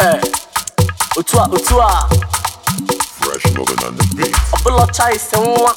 Otua. Fresh loving on the beat. Obulo chai se nwa.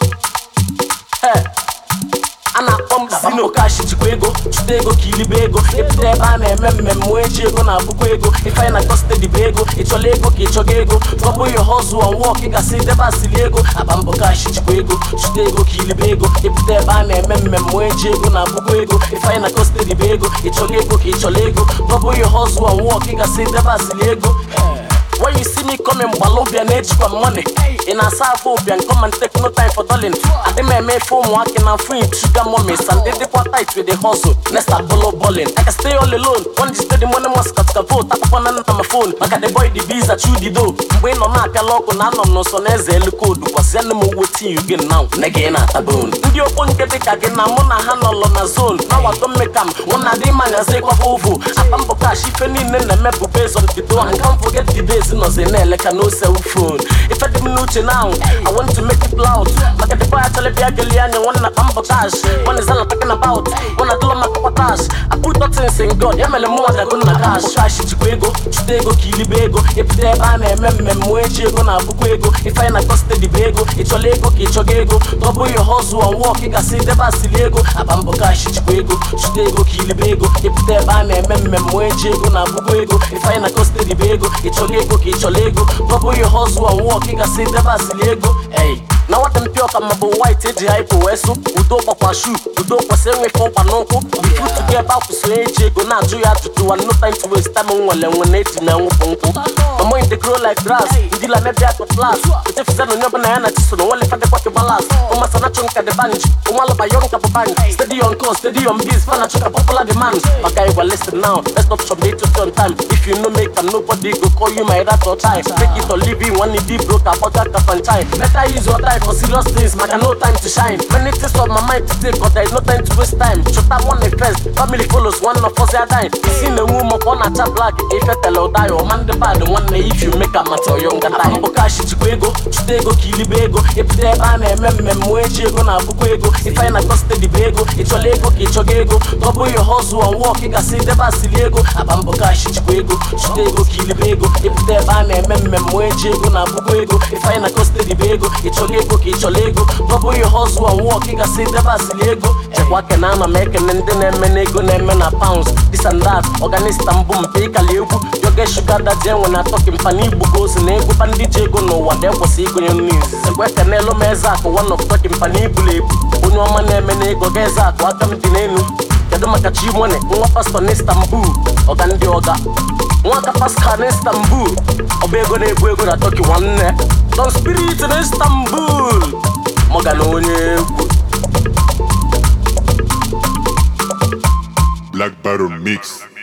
Ana akpọm Zino cash jikwa ego, chute ego ka ilibe ego. Epụta ebe a na-eme mmemme eji ego na abụkwa ego. Ife anyị na custody bụ ego, ịchọla ego ka ịchọga ego. Double your hustle and work, ị gasị debe asili ego. Aba mbọ cash jikwa ego, chute ego ka ilibe ego. Epụta ebe a na-eme mmemme eji ego na abụkwa ego. Ife anyị na custody bụ ego, ịchọga ego ka ịchọla ego. Double your hustle and work, ị gasị debe asili ego. When you see me coming, Balobia need for money. In a Southobia, come and take no time for darling. I think I made phone working and free sugar mommies and they deport tight with the hustle. Next up bolo balling. I can stay all alone. One just the money must cut the vote. Tap upon my phone. Like the boy the bees that you the do. When on a local none of no son as a code was animal waiting you get now. Again at a bone. Your phone get the again. I'm on a handle on a zone. Now I don't make them. One of the man as they go over. I pump a cash if any in the map based on the door. And can't forget the days. No like no cell phone. If I didn't know you now, I want to make it loud. Like at the boy I tell you and one na cash. One is all I'm talking about. One I do my cash. I put that things in God. Yeah, man, more than gonna cash. Cash chikwego, chutego kilibego. If they ban mwechego na bukwego. If I na custody bego, it's your lego, it's your gego. Double your hustle and walk, you can see the basilego. Abambo cash chikwego, chutego kilibego. If they ban mwechego na bukwego. If I na custody bego, it's your lego. Lego, double your hustle and walk, you can see the Basilego. Hey, now what I'm pure, I'm about white, hypo, so we don't pop a shoe, we don't pass away for Panoko. We put together about to say, go now, you have to do, and no time to waste time on when 18 now. I'm going to grow like grass, until I never have to flash. But if it's on your banana, just so only for the pocket balance. Oh, my son, I chunk at the bench, oh, all of my young couple bank. Steady on course, steady on beats, fan, I chuck a popular demand. Okay, well, listen now, let's not from 8 to 10 time. If you know, make and nobody go call you my rat or time. Take it or leave it, one need broke up, or that up and time. Better use your time for serious things, man, no time to shine. Many things on my mind to take, but there is no time to waste time. Shut up one first, family follows, one of us are dying. You see the woman on a chat black, if you tell her die, or man the bad, one day if you make a matter younger time. Bokashi chikwego, chutego kilibego. If they ban mwechego na bukwego. If I na custody bego, it's your lego, it's your gego. Double your hustle and walk, you can see the basilego. Abambokashi chikwego, chutego kilibego. If they ban mwechego na bukwego. If I na custody bego, it's your lego, it's your lego. Double your hustle and walk, you can see the basilego. Check what can I make and then menego na pounds. This and that, organistan boom, pick a lebu. You get sugar that day when I talk in funny bugos and ego bandage go no one there was ego your knees. And where can Elo Mezak one of talking funny bully? Uno man menego gezak, welcome to Nenu. Kadumakachi money, one pastor in Istanbul, Ogandi Oga. One pastor in Istanbul, Obego Nebo na talk you one neck. Don't spirit in Istanbul, Moganone. Black Barrel Mix.